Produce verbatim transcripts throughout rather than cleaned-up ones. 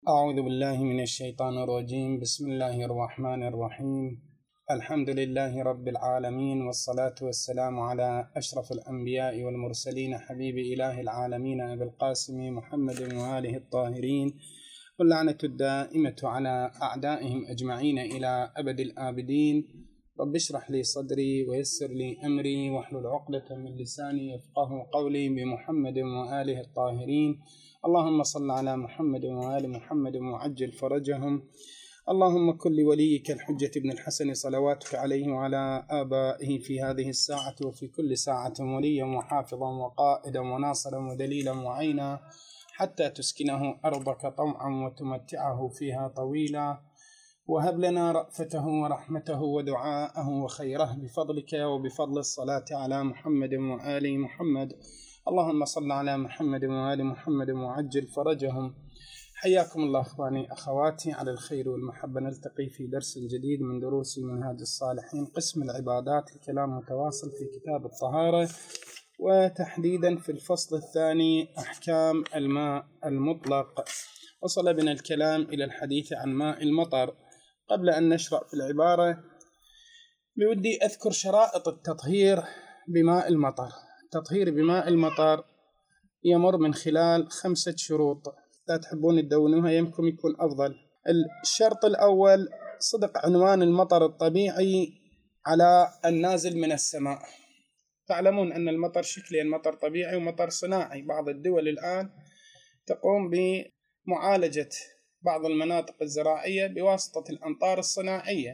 أعوذ بالله من الشيطان الرجيم. بسم الله الرحمن الرحيم. الحمد لله رب العالمين، والصلاة والسلام على أشرف الأنبياء والمرسلين، حبيب إله العالمين أبي القاسم محمد وآله الطاهرين، واللعنة الدائمة على أعدائهم أجمعين إلى أبد الآبدين. رب اشرح لي صدري ويسر لي أمري واحلل عقدة من لساني يفقه قولي، بمحمد وآله الطاهرين. اللهم صل على محمد وآل محمد وعجل فرجهم. اللهم كن لوليك الحجة ابن الحسن صلواتك عليه وعلى آبائه في هذه الساعة وفي كل ساعة وليا وحافظا وقائدا وناصرا ودليلا وعينا، حتى تسكنه أرضك طوعا وتمتعه فيها طويلا. وهب لنا رأفته ورحمته ودعاءه وخيره بفضلك وبفضل الصلاة على محمد وآل محمد. اللهم صل على محمد وآل محمد وعجل فرجهم. حياكم الله أخواني أخواتي على الخير والمحبة. نلتقي في درس جديد من دروس منهاج الصالحين، قسم العبادات، الكلام متواصل في كتاب الطهارة، وتحديدا في الفصل الثاني أحكام الماء المطلق. وصل بنا الكلام إلى الحديث عن ماء المطر. قبل أن نشرع في العبارة بودي أذكر شرائط التطهير بماء المطر. التطهير بماء المطر يمر من خلال خمسة شروط، لا تحبون تدونوها يمكن يكون أفضل. الشرط الأول صدق عنوان المطر الطبيعي على النازل من السماء. تعلمون أن المطر شكلين، مطر طبيعي ومطر صناعي. بعض الدول الآن تقوم بمعالجة بعض المناطق الزراعية بواسطة الأمطار الصناعية.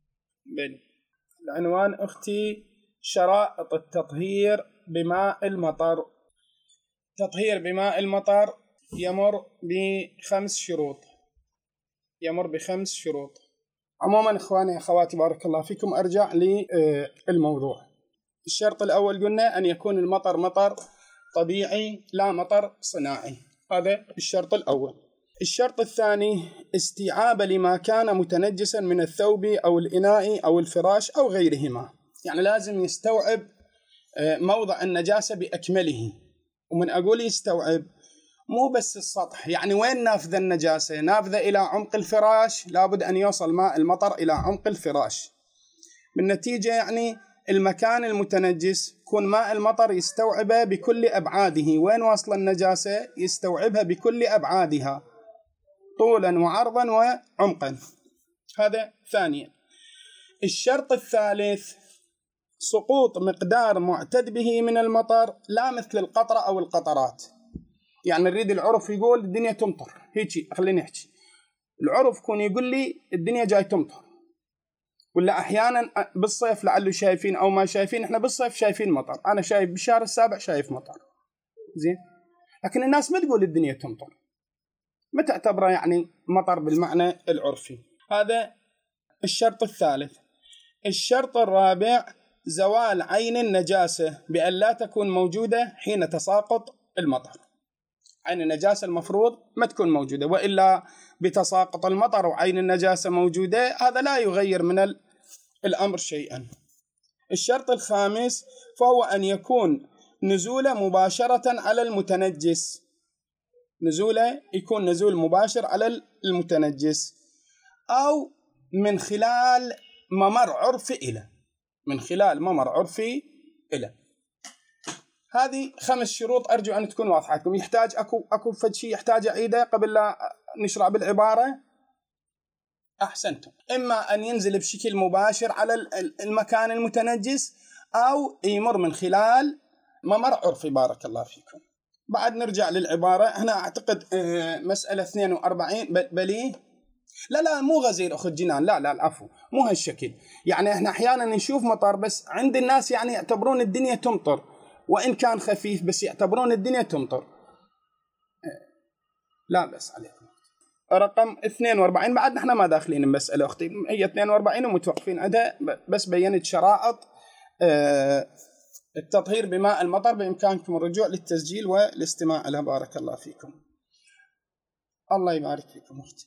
العنوان أختي شرائط التطهير بماء المطر. تطهير بماء المطر يمر بخمس شروط يمر بخمس شروط. عموما إخواني أخواتي بارك الله فيكم، أرجع للموضوع. الشرط الأول قلنا أن يكون المطر مطر طبيعي لا مطر صناعي، هذا الشرط الأول. الشرط الثاني استيعاب لما كان متنجسا من الثوب أو الإناء أو الفراش أو غيرهما، يعني لازم يستوعب موضع النجاسة بأكمله. ومن أقول يستوعب مو بس السطح، يعني وين نافذة النجاسة؟ نافذة إلى عمق الفراش، لابد أن يوصل ماء المطر إلى عمق الفراش. بالنتيجة يعني المكان المتنجس يكون ماء المطر يستوعبه بكل أبعاده. وين واصل النجاسة يستوعبها بكل أبعادها، طولا وعرضا وعمقا. هذا ثانيا. الشرط الثالث سقوط مقدار معتد به من المطر، لا مثل القطرة أو القطرات. يعني نريد العرف يقول الدنيا تمطر، هيجي خليني أحكي. العرف يكون يقول لي الدنيا جاي تمطر، ولا أحيانا بالصيف لعله شايفين أو ما شايفين. إحنا بالصيف شايفين مطر، أنا شايف بالشهر السابع شايف مطر زين، لكن الناس ما تقول الدنيا تمطر، ما تعتبره يعني مطر بالمعنى العرفي. هذا الشرط الثالث. الشرط الرابع زوال عين النجاسة بأن لا تكون موجودة حين تساقط المطر. عين النجاسة المفروض ما تكون موجودة، وإلا بتساقط المطر وعين النجاسة موجودة هذا لا يغير من الأمر شيئا. الشرط الخامس فهو أن يكون نزوله مباشرة على المتنجس. نزوله يكون نزول مباشر على المتنجس، أو من خلال ممر عرفي إلى من خلال ممر عرفي إلى هذه خمس شروط أرجو أن تكون واضحة لكم. يحتاج أكو أكو فد شيء يحتاج أعيده قبل لا نشرع بالعبارة؟ أحسنتم. إما أن ينزل بشكل مباشر على المكان المتنجس، أو يمر من خلال ممر عرفي. بارك الله فيكم. بعد نرجع للعبارة. هنا أعتقد مسألة اثنين وأربعين بليه لا لا مو غزير أخذ جنان، لا لا العفو، مو هالشكل. يعني إحنا أحيانا نشوف مطر، بس عند الناس يعني يعتبرون الدنيا تمطر، وإن كان خفيف بس يعتبرون الدنيا تمطر. لا بس عليكم. رقم اثنين وأربعين بعد نحن ما داخلين المسألة أختي، هي اثنين وأربعين ومتوقفين عندها، بس بينت شرائط التطهير بماء المطر. بإمكانكم الرجوع للتسجيل والاستماع لها. بارك الله فيكم. الله يبارك فيكم أختي.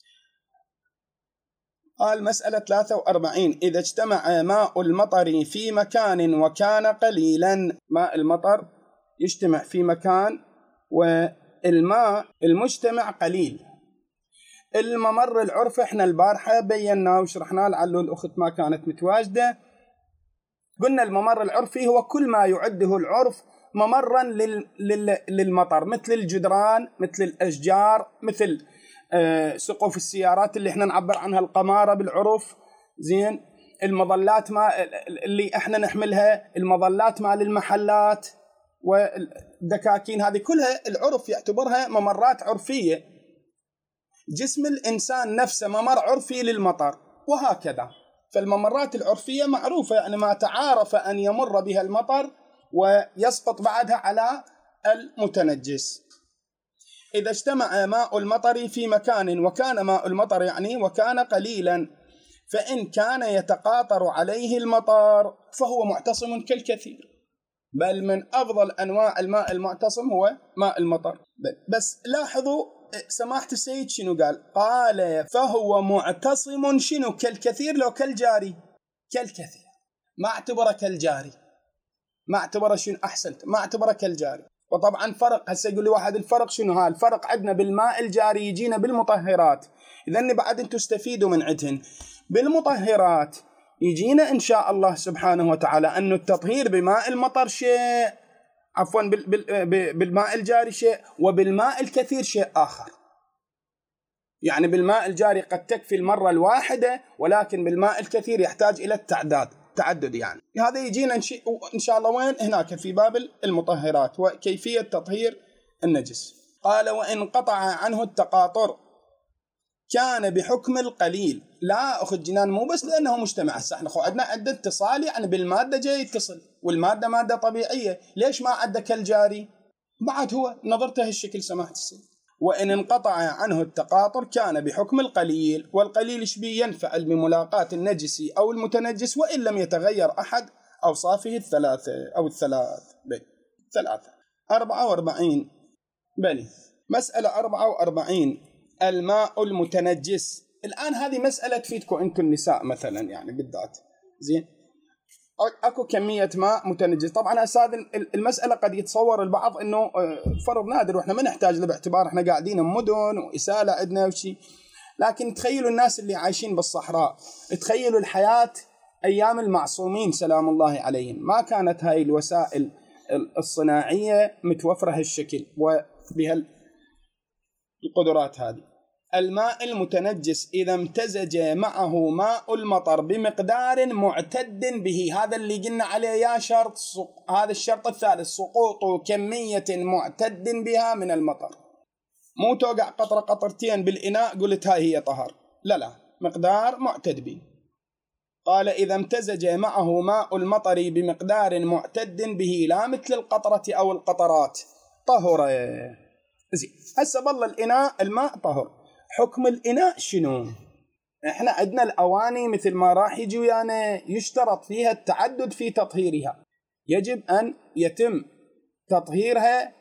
قال مسألة ثلاثة وأربعين إذا اجتمع ماء المطر في مكان وكان قليلا. ماء المطر يجتمع في مكان والماء المجتمع قليل، الممر العرفي احنا البارحة بيناه وشرحناه، لعله الأخت ما كانت متواجدة. قلنا الممر العرفي هو كل ما يعده العرف ممرا لل... لل... للمطر، مثل الجدران، مثل الأشجار، مثل آه سقوف السيارات اللي احنا نعبر عنها القمارة بالعرف، زين، المظلات ما اللي احنا نحملها، المظلات مال المحلات والدكاكين، هذه كلها العرف يعتبرها ممرات عرفية. جسم الإنسان نفسه ممر عرفي للمطر، وهكذا. فالممرات العرفية معروفة، يعني ما تعارف أن يمر بها المطر ويسقط بعدها على المتنجس. إذا اجتمع ماء المطر في مكان، وكان ماء المطر يعني وكان قليلا، فإن كان يتقاطر عليه المطر فهو معتصم كالكثير، بل من أفضل أنواع الماء المعتصم هو ماء المطر. بس لاحظوا سماحة السيد شنو قال؟ قال فهو معتصم شنو كالكثير، لو كالجاري، كالكثير، ما اعتبره كالجاري، ما اعتبره شنو، أحسنت، ما اعتبره كالجاري. وطبعا فرق، هسه يقول لي واحد الفرق شنو؟ ها الفرق عندنا بالماء الجاري يجينا بالمطهرات، إذن بعد انتم تستفيدوا من عدهن. بالمطهرات يجينا إن شاء الله سبحانه وتعالى أنه التطهير بماء المطر شيء، عفوا بالماء الجاري شيء، وبالماء الكثير شيء آخر. يعني بالماء الجاري قد تكفي المرة الواحدة، ولكن بالماء الكثير يحتاج إلى التعداد، تعدد يعني. هذا يجينا إن شاء الله وين؟ هناك في باب المطهرات وكيفية تطهير النجس. قال وإن قطع عنه التقاطر كان بحكم القليل. لا أخذ جنان، مو بس لأنه مجتمع، هسه احنا خو عندنا عدة اتصال، يعني بالمادة جاي يتصل، والمادة مادة طبيعية، ليش ما عندك كالجاري؟ بعد هو نظرته هالشكل سماحة السيد. وإن انقطع عنه التقاطر كان بحكم القليل، والقليل شبيه ينفعل بملاقاة النجس أو المتنجس وإن لم يتغير أحد أوصافه الثلاثة أو الثلاث بل ثلاثة. أربعة وأربعين بلي مسألة أربعة وأربعين، الماء المتنجس. الآن هذه مسألة تفيدكم أنتم النساء مثلا، يعني بالذات، زين، أكو كمية ماء متنجس. طبعا أساس المسألة قد يتصور البعض أنه فرض نادر وإحنا ما نحتاج له، باعتبار إحنا قاعدين بمدن وإسالة عندنا وشي. لكن تخيلوا الناس اللي عايشين بالصحراء، تخيلوا الحياة أيام المعصومين سلام الله عليهم، ما كانت هاي الوسائل الصناعية متوفرة هالشكل وبها القدرات هذه. الماء المتنجس إذا امتزج معه ماء المطر بمقدار معتد به، هذا اللي قلنا عليه يا شرط، هذا الشرط الثالث، سقوط كمية معتد بها من المطر. مو توقع قطرة قطرتين بالإناء قلت هاي هي طهر، لا لا، مقدار معتد به. قال إذا امتزج معه ماء المطر بمقدار معتد به، لا مثل القطرة أو القطرات، طهر. زين، هسه ظل الإناء الماء طهر. حكم الإناء شنو؟ إحنا عندنا الأواني مثل ما راح يجي يعني يشترط فيها التعدد في تطهيرها، يجب أن يتم تطهيرها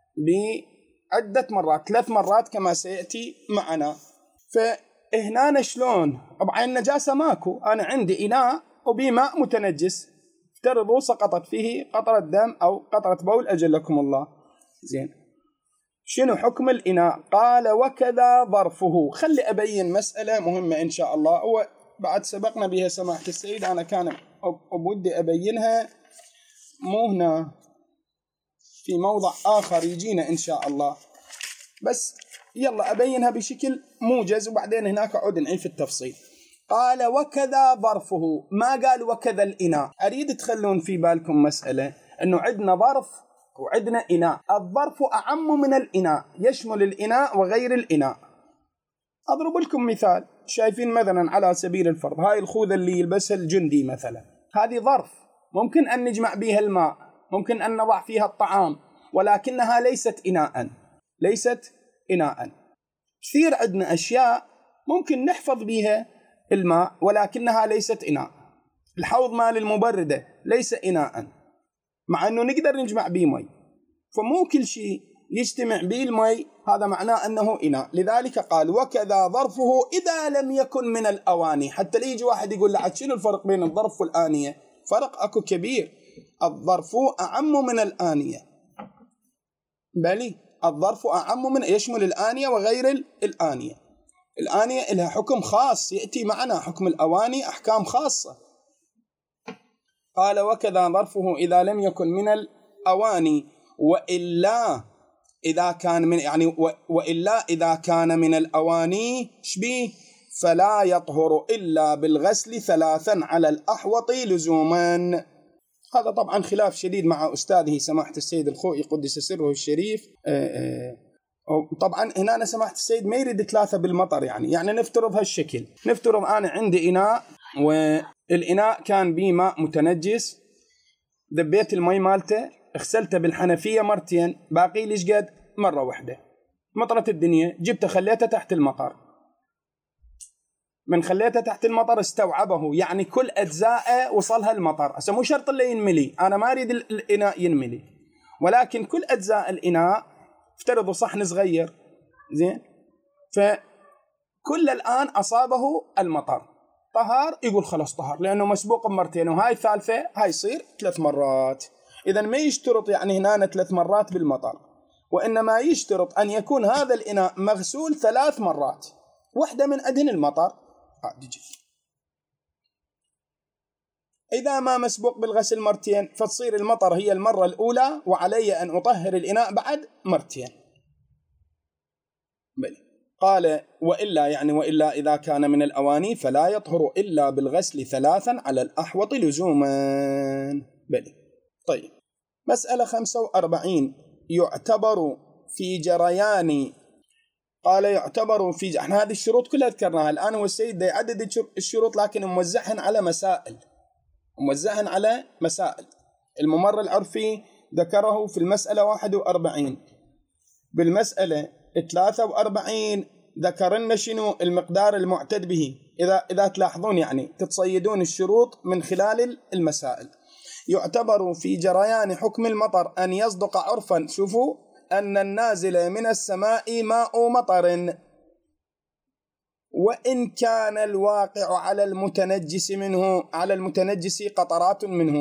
بعدة مرات، ثلاث مرات كما سيأتي معنا. فهنا شلون؟ طبعا النجاسة ماكو، أنا عندي إناء وبي ماء متنجس، افترضوا سقطت فيه قطرة دم أو قطرة بول أجلكم الله، زين، شنو حكم الإناء؟ قال وكذا ظرفه. خلي أبين مسألة مهمة إن شاء الله، وبعد سبقنا بها سماحة السيد، أنا كان أبودي أبينها مو هنا، في موضع آخر يجينا إن شاء الله، بس يلا أبينها بشكل موجز وبعدين هناك أعود نعيد في التفصيل. قال وكذا ظرفه، ما قال وكذا الإناء. أريد تخلون في بالكم مسألة، أنه عندنا ظرف وعندنا إناء. الظرف أعم من الإناء، يشمل الإناء وغير الإناء. أضرب لكم مثال، شايفين مثلا على سبيل الفرض هاي الخوذة اللي يلبسها الجندي مثلا، هذه ظرف ممكن أن نجمع بها الماء، ممكن أن نضع فيها الطعام، ولكنها ليست إناء، ليست إناء. كثير عندنا أشياء ممكن نحفظ بها الماء ولكنها ليست إناء. الحوض مال المبردة ليس إناء، مع أنه نقدر نجمع به مي. فمو كل شيء يجتمع به المي هذا معناه أنه إناء. لذلك قال وكذا ظرفه إذا لم يكن من الأواني. حتى ليجي واحد يقول لعد شنو الفرق بين الظرف والآنية؟ فرق أكو كبير. الظرف أعم من الآنية، بلي الظرف أعم من، يشمل الآنية وغير الآنية. الآنية لها حكم خاص يأتي معنا، حكم الأواني أحكام خاصة. قال وكذا ظرفه إذا لم يكن من الأواني، وإلا إذا كان من يعني وإلا إذا كان من الأواني شبيه فلا يطهر إلا بالغسل ثلاثا على الأحوط لزوما. هذا طبعا خلاف شديد مع أستاذه سماحة السيد الخوئي قدس سره الشريف. طبعا هنا أنا سماحة السيد ما يريد ثلاثة بالمطر، يعني يعني نفترض هالشكل، نفترض أنا عندي إناء والإناء كان به ماء متنجس، ذبيت المي مالته، اغسلته بالحنفية مرتين، باقي ليش قد مرة واحدة، مطرت الدنيا، جبته خليته تحت المطر، من خليته تحت المطر استوعبه، يعني كل أجزاءه وصلها المطر. هسه مو شرط اللي ينملي، أنا ما أريد الإناء ينملي، ولكن كل أجزاء الإناء افترضوا صحن صغير زين، فكل الآن أصابه المطر، طهر، يقول خلاص طهر لأنه مسبوق بمرتين، وهاي الثالثة هاي يصير ثلاث مرات. إذا ما يشترط يعني هنا ثلاث مرات بالمطر، وإنما يشترط أن يكون هذا الإناء مغسول ثلاث مرات، واحدة من أدهن المطر. إذا ما مسبوق بالغسل مرتين فتصير المطر هي المرة الأولى، وعلي أن أطهر الإناء بعد مرتين. بل قال وإلا يعني وإلا إذا كان من الأواني فلا يطهر إلا بالغسل ثلاثا على الأحوط لزوما. بل طيب، مسألة خمسة وأربعين، يعتبر في جريان، قال يعتبر في، احنا هذه الشروط كلها ذكرناها، الآن هو السيد يعدد الشروط لكن موزعهن على مسائل، موزعهن على مسائل. الممر العرفي ذكره في المسألة واحد وأربعين، بالمسألة ثلاثة وأربعين ذكر لنا شنو المقدار المعتد به، إذا إذا تلاحظون يعني تتصيدون الشروط من خلال المسائل. يعتبر في جريان حكم المطر أن يصدق عرفا، شوفوا، أن النازل من السماء ماء مطر، وإن كان الواقع على المتنجس منه على المتنجس قطرات منه.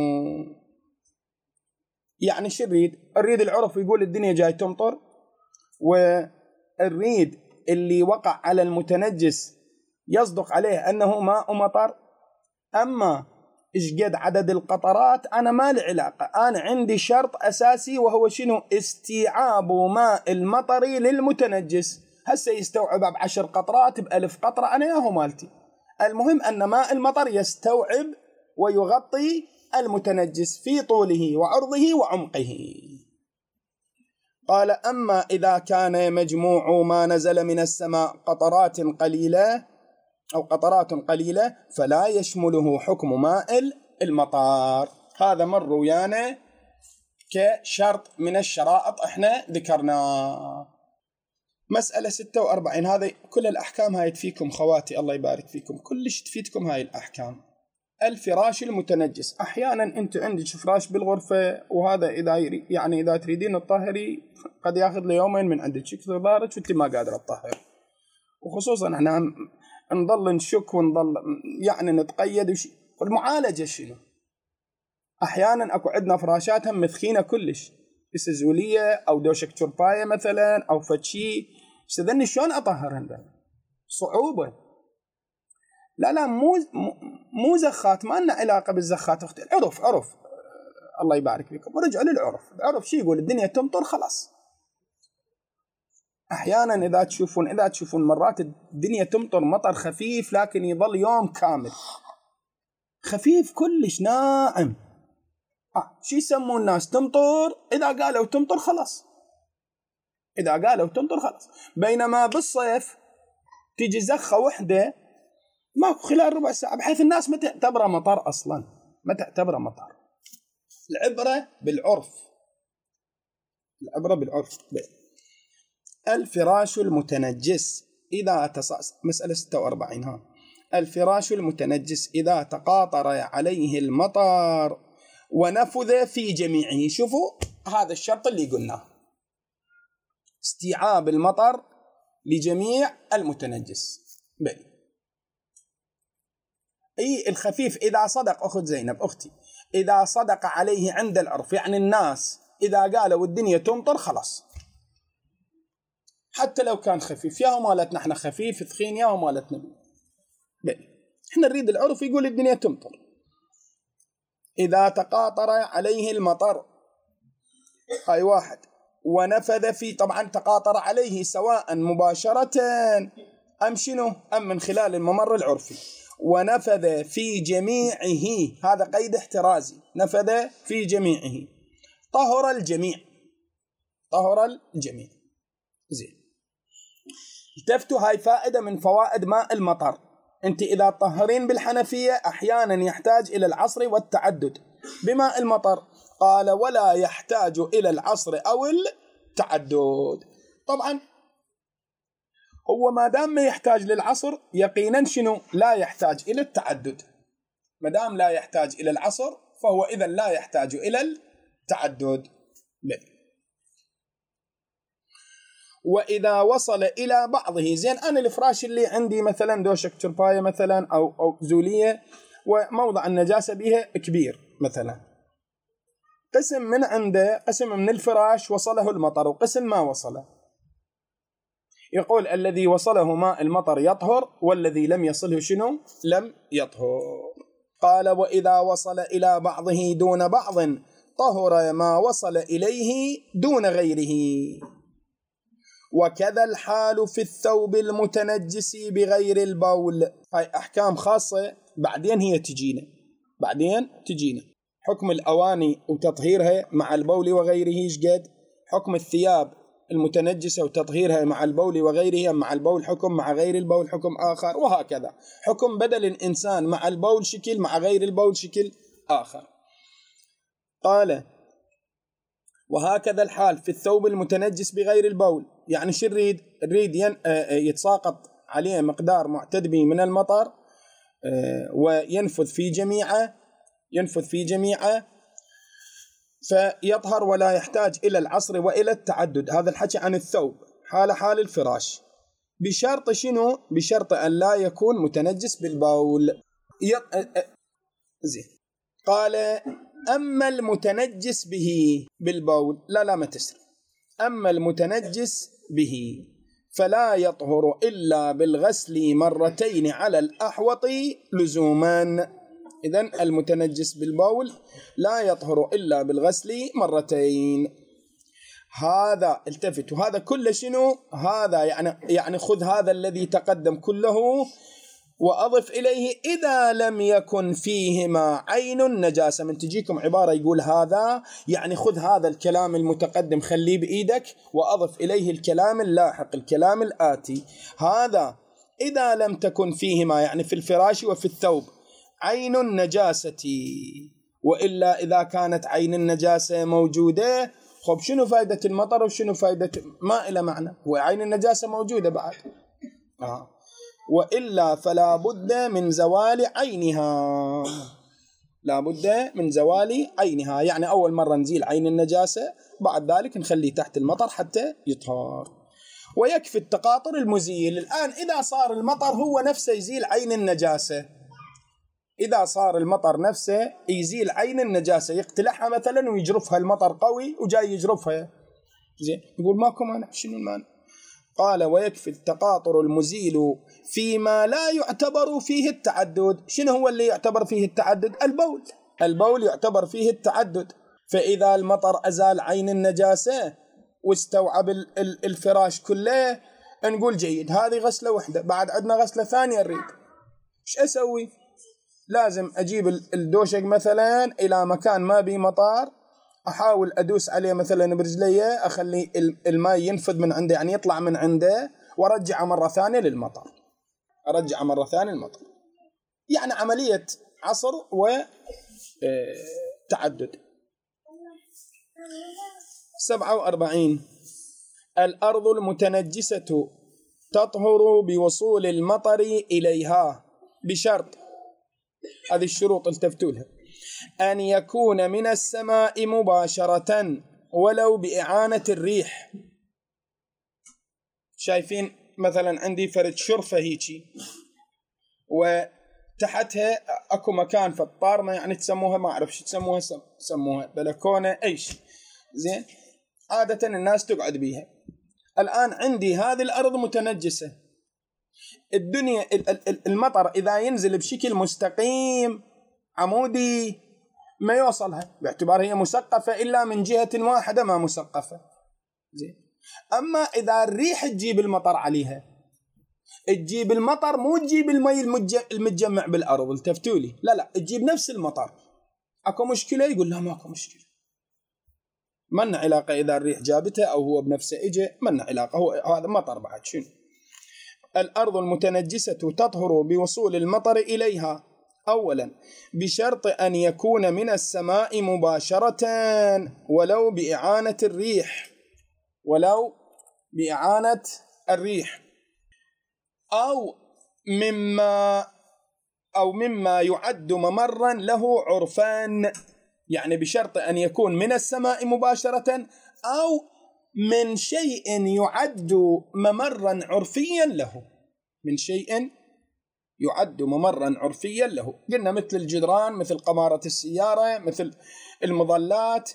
يعني شو الريد؟ الريد العرف يقول الدنيا جاي تمطر، والريد اللي وقع على المتنجس يصدق عليه أنه ماء مطر. أما إيش قد عدد القطرات أنا ما لي علاقة، أنا عندي شرط أساسي وهو شنو؟ استيعاب ماء المطر للمتنجس. هسه يستوعب بعشر قطرات بألف قطرة أنا ياهو مالتي، المهم أن ماء المطر يستوعب ويغطي المتنجس في طوله وعرضه وعمقه. قال أما إذا كان مجموع ما نزل من السماء قطرات قليلة أو قطرات قليلة فلا يشمله حكم ماء المطر. هذا مر ويانا كشرط من الشرائط احنا ذكرناه. مسألة ستة وأربعين، هذه كل الأحكام هاي تفيكم خواتي، الله يبارك فيكم، كلش تفيدكم هاي الأحكام. الفراش المتنجس، أحيانا أنت عندك فراش بالغرفة، وهذا إذا يعني إذا تريدين تطهري قد ياخذ لي يومين من عندك يكثر ضارك وأنت ما قادرة تطهر، وخصوصا احنا نضل نشك ونضل يعني نتقيد وشي. والمعالجة شنو؟ أحيانا أكو عندنا فراشات هم مثخينة كلش، سزولية أو دوشك ترباية مثلا أو فتشي، استذني شلون أطهرهن؟ صعوبة. لا لا مو مو زخات، ما لنا علاقة بالزخات أختي، عرف عرف الله يبارك فيكم، ورجعوا للعرف. العرف شي يقول؟ الدنيا تمطر خلاص. أحيانا إذا تشوفون إذا تشوفون مرات الدنيا تمطر مطر خفيف لكن يظل يوم كامل خفيف كلش ناعم، آه. شي يسمون الناس تمطر، إذا قالوا تمطر خلاص، إذا قالوا تمطر خلاص. بينما بالصيف تيجي زخة وحدة ماكو خلال ربع ساعة، بحيث الناس ما تعتبره مطر أصلا، ما تعتبره مطر. العبرة بالعرف، العبرة بالعرف. الفراش المتنجس إذا تصاص، مسألة ستة وأربعين ها. الفراش المتنجس إذا تقاطر عليه المطر ونفذ في جميعه، شوفوا هذا الشرط اللي قلناه، استيعاب المطر لجميع المتنجس. بل أي الخفيف إذا صدق، أخت زينب أختي، إذا صدق عليه عند العرف، يعني الناس إذا قالوا الدنيا تمطر خلاص، حتى لو كان خفيف، ياهو مالتنا احنا خفيف ثخين ياهو مالتنا بي. احنا نريد العرف يقول الدنيا تمطر. إذا تقاطر عليه المطر، هاي واحد، ونفذ في، طبعا تقاطر عليه سواء مباشرة أم شنو أم من خلال الممر العرفي. ونفذ في جميعه، هذا قيد احترازي، نفذ في جميعه، طهر الجميع، طهر الجميع. زين، التفتوا، هاي فائدة من فوائد ماء المطر. انت إذا طهرين بالحنفية أحيانا يحتاج إلى العصر والتعدد. بماء المطر قال ولا يحتاج إلى العصر أو التعدد. طبعا هو ما دام ما يحتاج للعصر يقينا شنو لا يحتاج إلى التعدد. ما دام لا يحتاج إلى العصر فهو إذن لا يحتاج إلى التعدد. بل. وإذا وصل إلى بعضه، زين أنا الفراش اللي عندي مثلا دوشك ترباية مثلا أو, أو زولية وموضع النجاسة بها كبير مثلا، قسم من عنده، قسم من الفراش وصله المطر وقسم ما وصله، يقول الذي وصله ماء المطر يطهر والذي لم يصله شنو لم يطهر. قال وإذا وصل إلى بعضه دون بعض طهر ما وصل إليه دون غيره. وكذا الحال في الثوب المتنجس بغير البول. هاي أحكام خاصة بعدين هي تجينا، بعدين تجينا حكم الأواني وتطهيرها مع البول وغيره شقد، حكم الثياب المتنجسة وتطهيرها مع البول وغيره، مع البول حكم مع غير البول حكم آخر، وهكذا حكم بدل الإنسان مع البول شكل مع غير البول شكل آخر. قال وهكذا الحال في الثوب المتنجس بغير البول، يعني شو نريد؟ نريد يتساقط عليه مقدار معتد به من المطر وينفذ في جميعه، ينفذ في جميعه فيطهر ولا يحتاج إلى العصر وإلى التعدد. هذا الحكي عن الثوب حال حال الفراش، بشرط شنو؟ بشرط أن لا يكون متنجس بالبول. يط... زين. قال أما المتنجس به بالبول، لا لا ما تسر، أما المتنجس به فلا يطهر إلا بالغسل مرتين على الأحوط لزوما. إذن المتنجس بالبول لا يطهر إلا بالغسل مرتين. هذا التفت، وهذا كله شنو؟ هذا يعني يعني خذ هذا الذي تقدم كله وأضف إليه إذا لم يكن فيهما عين النجاسة. من تجيكم عبارة يقول هذا، يعني خذ هذا الكلام المتقدم خليه بإيدك وأضف إليه الكلام اللاحق، الكلام الآتي. هذا إذا لم تكن فيهما، يعني في الفراش وفي الثوب، عين النجاسة، وإلا إذا كانت عين النجاسة موجودة، خب شنو فائدة المطر وشنو فائدة ما إلى معنى، وعين النجاسة موجودة بعد. آه. وإلا فلا بد من زوال عينها، لا بد من زوال عينها، يعني أول مرة نزيل عين النجاسة، بعد ذلك نخليه تحت المطر حتى يطهر. ويكفي التقاطر المزيل. الآن إذا صار المطر هو نفسه يزيل عين النجاسة، إذا صار المطر نفسه يزيل عين النجاسة، يقتلعها مثلا ويجرفها، المطر قوي وجاي يجرفها، زين، يقول ماكو مانع، شنو المانع؟ قال ويكفي التقاطر المزيل فيما لا يعتبر فيه التعدد. شنو هو اللي يعتبر فيه التعدد؟ البول، البول يعتبر فيه التعدد. فإذا المطر أزال عين النجاسة واستوعب الفراش كله، نقول جيد، هذه غسلة واحدة، بعد عندنا غسلة ثانية نريد، ايش أسوي؟ لازم أجيب الدوشق مثلا إلى مكان ما بيه مطار، أحاول أدوس عليه مثلا برجليه، أخلي الماء ينفذ من عنده، يعني يطلع من عنده، وأرجعه مرة ثانية للمطر، أرجعه مرة ثانية للمطر، يعني عملية عصر وتعدد. سبعة وأربعين. الأرض المتنجسة تطهر بوصول المطر إليها بشرط، هذه الشروط التفتوا لها، أن يكون من السماء مباشرة ولو بإعانة الريح. شايفين مثلا عندي فرد شرفة هيجي وتحتها أكو مكان في الطارمة، يعني تسموها ما أعرف شو تسموها، تسموها بلكونة أي شيء، زين، عادة الناس تقعد بيها. الآن عندي هذه الأرض متنجسة، الدنيا المطر إذا ينزل بشكل مستقيم عمودي ما يوصلها باعتبار هي مسقفة إلا من جهة واحدة ما مسقفة. زين. أما إذا الريح تجيب المطر عليها، تجيب المطر مو تجيب المي المتجمع بالأرض، التفتوا لي، لا لا تجيب نفس المطر. أكو مشكلة؟ يقول لا ماكو مشكلة، من علاقة إذا الريح جابتها أو هو بنفسه إجا، من علاقة، هو هذا مطر بعد. شنو؟ الأرض المتنجسة تطهر بوصول المطر إليها أولا بشرط أن يكون من السماء مباشرة ولو بإعانة الريح، ولو بإعانة الريح أو مما أو مما يعد ممرا له عرفان، يعني بشرط أن يكون من السماء مباشرة أو من شيء يعد ممرا عرفيا له، من شيء يعد ممرا عرفيا له. قلنا مثل الجدران، مثل قمارة السيارة، مثل المظلات.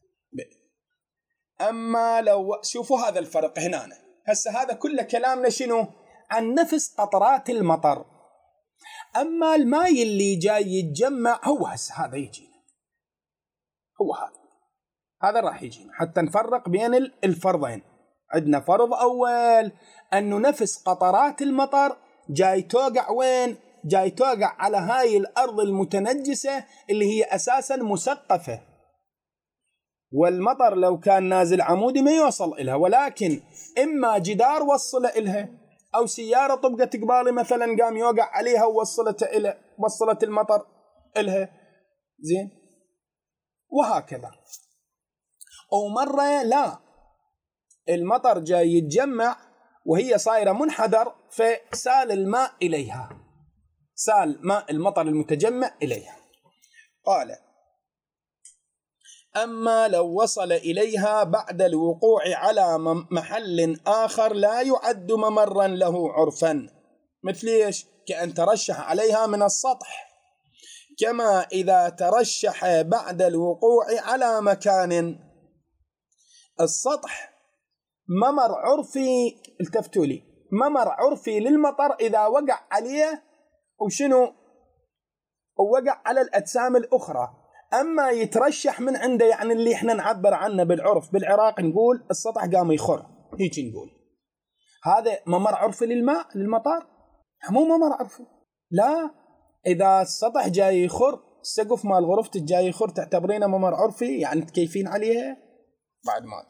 أما لو شوفوا هذا الفرق هنا، هسه هذا كله كلامنا شنو؟ عن نفس قطرات المطر. أما الماء اللي جاي يتجمع هو هسه هذا يجينا، هو هذا هذا راح يجينا حتى نفرق بين الفرضين. عندنا فرض أول أنه نفس قطرات المطر جاي توقع وين؟ جاي توقع على هاي الأرض المتنجسة اللي هي أساسا مسقفة، والمطر لو كان نازل عمودي ما يوصل إلها، ولكن إما جدار وصل إلها أو سيارة طبقت قبالي مثلا قام يوقع عليها ووصلت إلى وصلت المطر إلها. زين. وهكذا. أو مرة لا، المطر جاي يتجمع وهي صايرة منحدر فسال الماء إليها، سال ماء المطر المتجمع إليها. قال أما لو وصل إليها بعد الوقوع على محل آخر لا يعد ممرا له عرفا، مثل إيش؟ كأن ترشح عليها من السطح، كما إذا ترشح بعد الوقوع على مكان. السطح ممر عرفي، التفتوا لي، ممر عرفي للمطر إذا وقع عليه وشنو؟ ووقع على الأجسام الأخرى. أما يترشح من عنده، يعني اللي إحنا نعبر عنه بالعرف بالعراق نقول السطح قام يخر، هيك نقول هذا ممر عرفي للماء للمطر، مو ممر عرفي. لا، إذا السطح جاي يخر، السقف مال غرفتك جاي يخر، تعتبرينه ممر عرفي يعني تكيفين عليها بعد ما.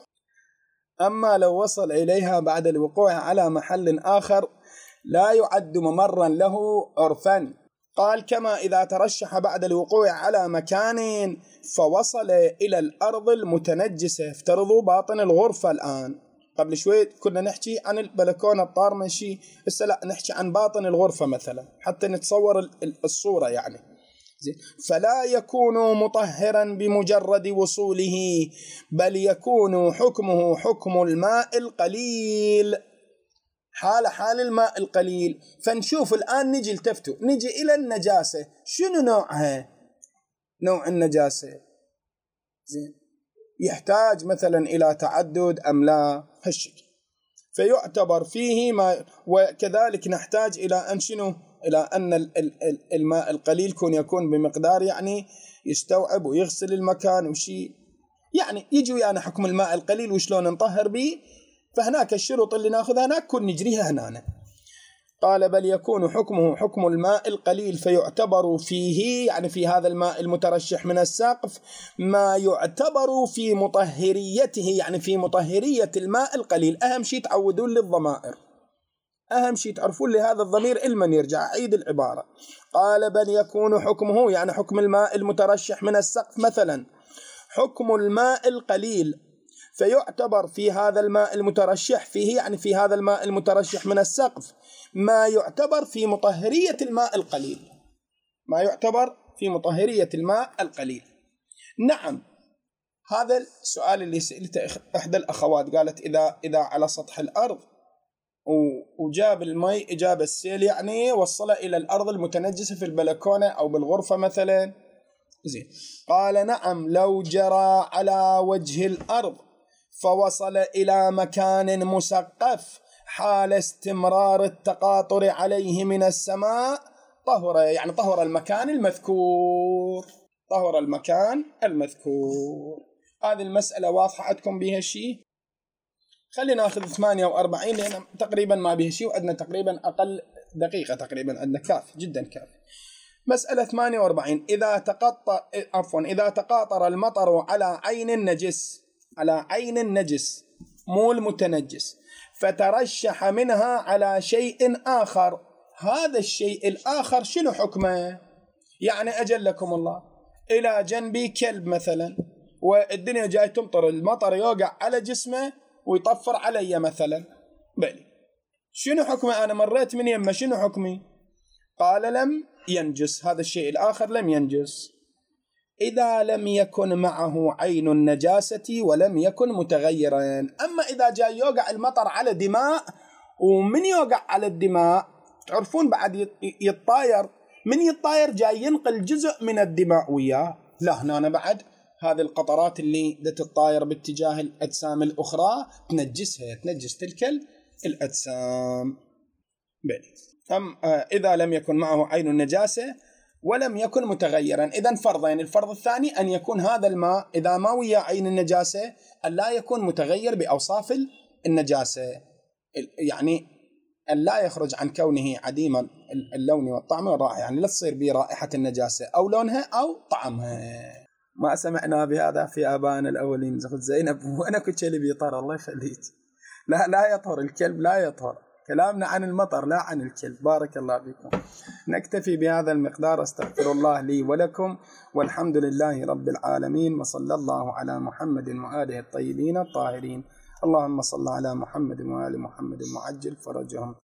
أما لو وصل إليها بعد الوقوع على محل آخر لا يعد ممرا له عرفا. قال كما إذا ترشح بعد الوقوع على مكان فوصل إلى الأرض المتنجسة. افترضوا باطن الغرفة الآن، قبل شوي كنا نحكي عن البلكونة الطارمة شيء، بس لا نحكي عن باطن الغرفة مثلا حتى نتصور الصورة يعني. زين. فلا يكون مطهرا بمجرد وصوله، بل يكون حكمه حكم الماء القليل، حال حال الماء القليل. فنشوف الآن نجي التفتوا نجي إلى النجاسة، شنو نوعها؟ نوع النجاسة زين يحتاج مثلا إلى تعدد أم لا؟ هالشكل. فيعتبر فيه ما، وكذلك نحتاج إلى أن شنو؟ إلى أن الماء القليل كون يكون بمقدار يعني يستوعب ويغسل المكان وشي، يعني يجي ويانا حكم الماء القليل وشلون نطهر به. فهناك الشروط اللي ناخذها هناك كون نجريها هنا. قال بل يكون حكمه حكم الماء القليل، فيعتبر فيه يعني في هذا الماء المترشح من السقف ما يعتبر في مطهريته، يعني في مطهرية الماء القليل. أهم شيء تعودون للضمائر، أهم شيء تعرفون لهذا الضمير إلمن يرجع. عيد العبارة. قال بل يكون حكمه يعني حكم الماء المترشح من السقف مثلا حكم الماء القليل، فيعتبر في هذا الماء المترشح فيه يعني في هذا الماء المترشح من السقف ما يعتبر في مطهرية الماء القليل، ما يعتبر في مطهرية الماء القليل. نعم، هذا السؤال اللي سألته إحدى الأخوات، قالت إذا إذا على سطح الأرض وجاب المي إجاب السيل يعني وصل إلى الأرض المتنجسة في البلكونة أو بالغرفة مثلا. زين. قال نعم، لو جرى على وجه الأرض فوصل إلى مكان مسقف حال استمرار التقاطر عليه من السماء طهر، يعني طهر المكان المذكور، طهر المكان المذكور. هذه المسألة واضحة عندكم بها شيء؟ خلينا ناخذ ثمانية وأربعين لأن تقريبا ما بها شيء، وعندنا تقريبا أقل دقيقة، تقريبا عندنا كافي جدا كافي. مسألة ثمانية وأربعين، إذا تقطر عفوا إذا تقاطر المطر على عين نجس، على عين نجس مو المتنجس، فترشح منها على شيء آخر، هذا الشيء الآخر شنو حكمه؟ يعني أجلكم الله إلى جنبي كلب مثلا، والدنيا جاي تمطر، المطر يوقع على جسمه ويطفر علي مثلا، بلي شنو حكمه؟ أنا مريت من يمه، شنو حكمي؟ قال لم ينجس، هذا الشيء الآخر لم ينجس إذا لم يكن معه عين النجاسة ولم يكن متغيرا. أما إذا جاء يوقع المطر على دماء، ومن يوقع على الدماء تعرفون بعد يتطاير، من يتطاير جاي ينقل جزء من الدماء وياه، لا هنا أنا بعد هذه القطرات اللي تتطاير باتجاه الأجسام الأخرى تنجسها، تنجس تلك الأجسام. بلي أم إذا لم يكن معه عين النجاسة ولم يكن متغيرا. إذن فرضين، الفرض الثاني أن يكون هذا الماء إذا ما ويا عين النجاسة أن لا يكون متغير بأوصاف النجاسة، يعني أن لا يخرج عن كونه عديم اللون والطعم والرائحة، يعني لا تصير به رائحة النجاسة أو لونها أو طعمها. ما سمعنا بهذا في آبائنا الأولين. زينب وأنا كنت اللي بيطار الله يخليك، لا لا يطهر الكلب، لا يطهر، كلامنا عن المطر لا عن الكلب. بارك الله فيكم. نكتفي بهذا المقدار. استغفر الله لي ولكم، والحمد لله رب العالمين، وصلى الله على محمد وآله الطيبين الطاهرين. اللهم صل على محمد وآل محمد وعجل فرجهم.